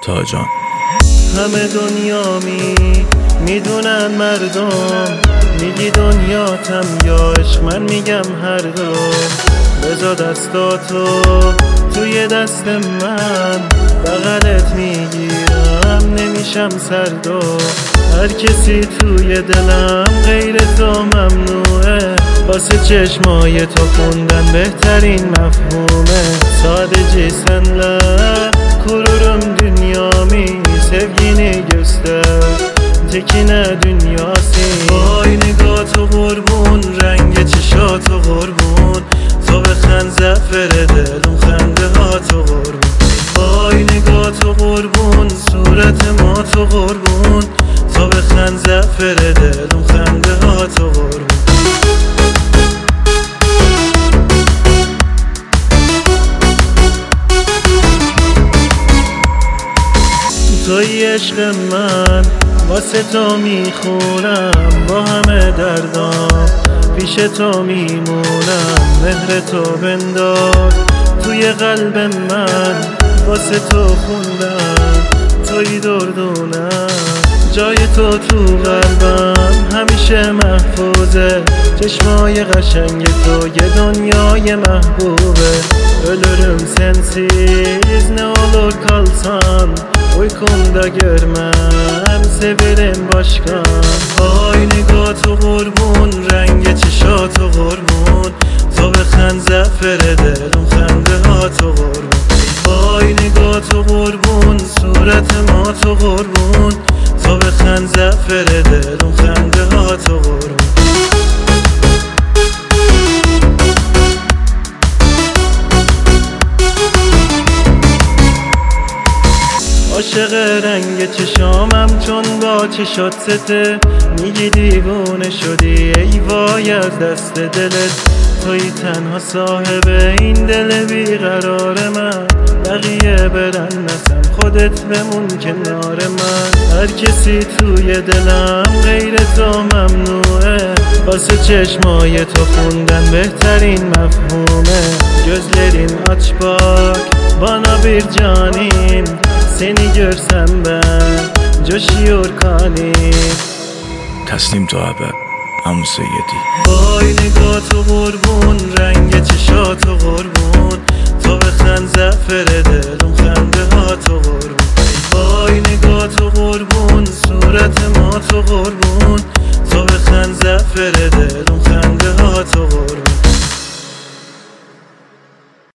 تاجان. همه دنیا میدونن مردم، میگی دنیاتم یا عشق، من میگم هر دو. بذار دستاتو توی دست من، بغلت میگیرم نمیشم سردو. هر کسی توی دلم غیر تو ممنوعه، واسه çeşmای تو خوندن بهترین mefhume. Sadece senle kururum dünyamı, sevgini göster tekine dünyası. Vay نگاه قربون، رنگ چشات قربون، تو بخند زفر دلم خنده ها تو قربون. وای نگاه قربون، صورت ما تو قربون، تو بخند زفر دلم خنده ها تو قربون. توی عشق من، واسه تو میخونم با همه دردام، پیش تو میمونم. مهر تو بنداز توی قلب من، واسه تو خوندم توی دردونم. جای تو قلبم همیشه محفوظه، چشمای قشنگ تو یه دنیای محبوبه. Ölürüm sensiz, ne olur kalsan, uykumda görmem, severim başka. Ay نگاه قربون، رنگ چشات قربون، تو بخند زفر دلم خنده ها تو قربون. وای نگاه قربون، صورت ما تو قربون، تو بخند زفر دلم خنده ها تو قربون. عاشق رنگ چشامم چون با چشات سته، میگی دیوونه شدی ای وای از دست دلت. توی تنها صاحب این دل بیقرار من، بقیه برن نسن خودت بمون کنار من. هر کسی توی دلم غیر تو ممنوعه، واسه çeşmای تو خوندن بهترین mefhume. Gözlerin aç bak bana bir canim, seni görsem ben coşuyor kalbim. تسلیم تا ابد عمو سیدی. وای نگاه قربون، رنگ چشات قربون، تو بخند زفر دلم